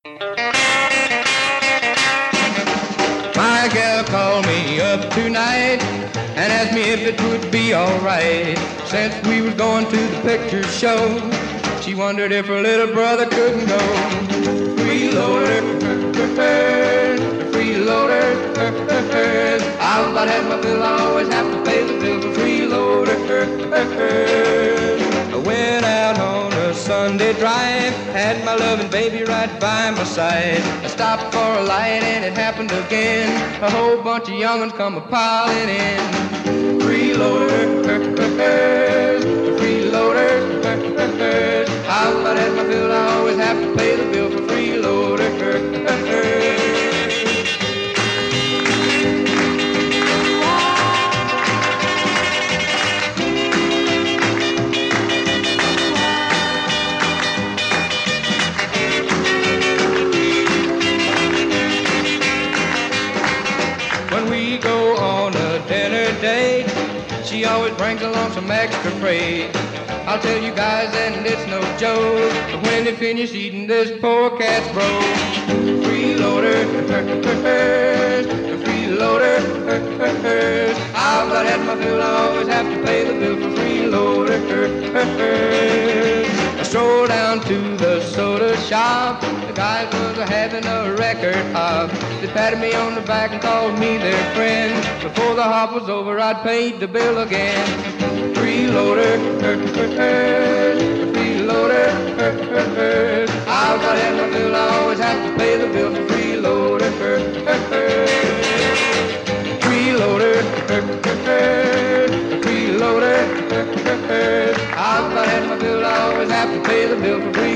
My gal called me up tonight and asked me if it would be alright. Since we was going to the picture show, she wondered if her little brother couldn't go. Freeloader, freeloader, I'll about have my bill, I always have to pay the bill for freeloader. I went out on a Sunday drive, had my loving baby right by my side. I stopped for a light and it happened again. A whole bunch of young'uns come a-piling in. Freeloaders, freeloaders, I'll about have my bill, I always have to pay the bill for freeloaders. She always brings along some extra freight. I'll tell you guys, and it's no joke, but when they finish eating this poor cat's broke. Freeloader, freeloader, I'll about have my bill, I always have to pay the bill for freeloader. I strolled down to the soda shop. The guys was having a record hop. They patted me on the back and called me their friend. Before the hop was over, I'd paid the bill again. Freeloader, freeloader, I'll about have my bill, I always have to pay the bill for freeloader. Freeloader, freeloader, I'll about have my bill, I always have to pay the bill for freeloader.